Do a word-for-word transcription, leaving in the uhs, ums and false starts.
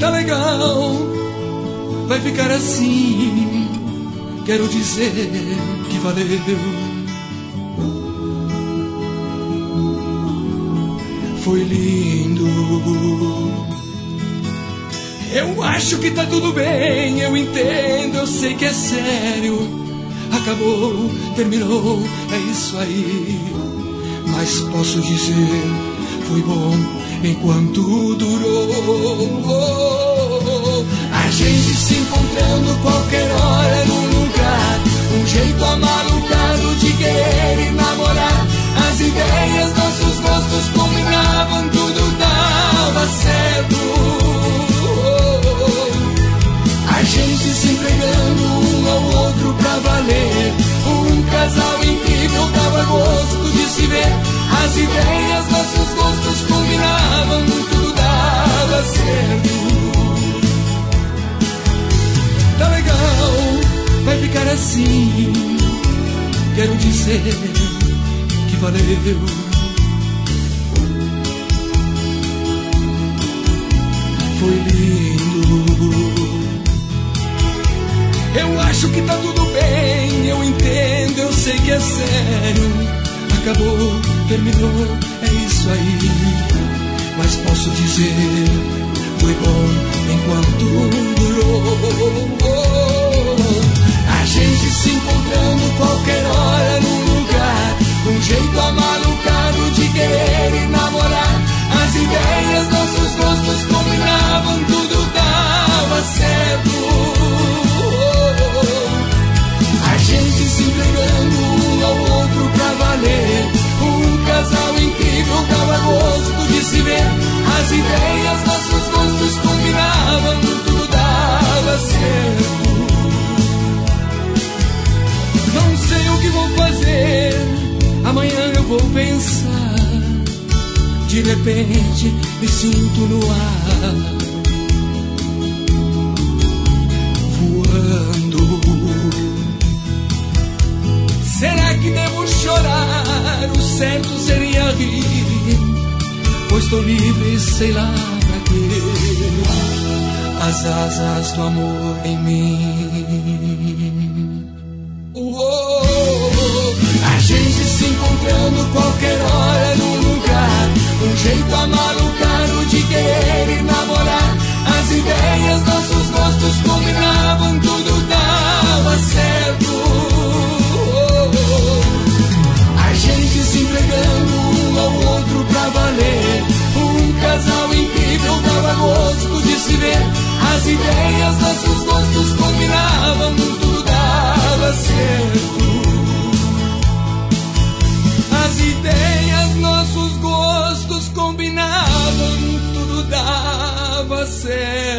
Tá legal, vai ficar assim. Quero dizer que valeu. Foi lindo. Eu acho que tá tudo bem, eu entendo, eu sei que é sério. Acabou, terminou, é isso aí. Mas posso dizer, foi bom enquanto durou. A gente se encontrando qualquer hora num lugar, um jeito amalucado de querer e namorar. As ideias, nossos gostos combinavam, tudo dava certo. A gente se entregando um ao outro pra valer. Um casal incrível, dava gosto de se ver. As ideias, nossos gostos combinavam, tudo dava certo. Tá legal, vai ficar assim. Quero dizer que valeu. Foi lindo. Eu acho que tá tudo bem, eu entendo, eu sei que é sério. Acabou, terminou, é isso aí. Mas posso dizer, foi bom enquanto durou. A gente se encontrando qualquer hora num lugar, um jeito amalucado de querer e namorar. As ideias, nossos gostos combinavam, tudo dava certo. A gente se entregando um ao outro pra valer. Um casal incrível, dava gosto de se ver. As ideias, nossos gostos combinavam, tudo dava certo. Não sei o que vou fazer, amanhã eu vou pensar. De repente me sinto no ar, voando. Será que devo chorar? O certo seria rir, pois tô livre, sei lá pra quê. As asas do amor em mim. Uou, a gente se encontrando qualquer hora num lugar, um jeito amalucado de querer e namorar. As ideias, nossos gostos combinavam, tudo dava certo. A gente se entregando um ao outro pra valer. Um casal incrível, dava gosto de se ver. As ideias, nossos gostos combinavam, tudo dava certo. As ideias, nossos gostos combinavam, tudo dava certo.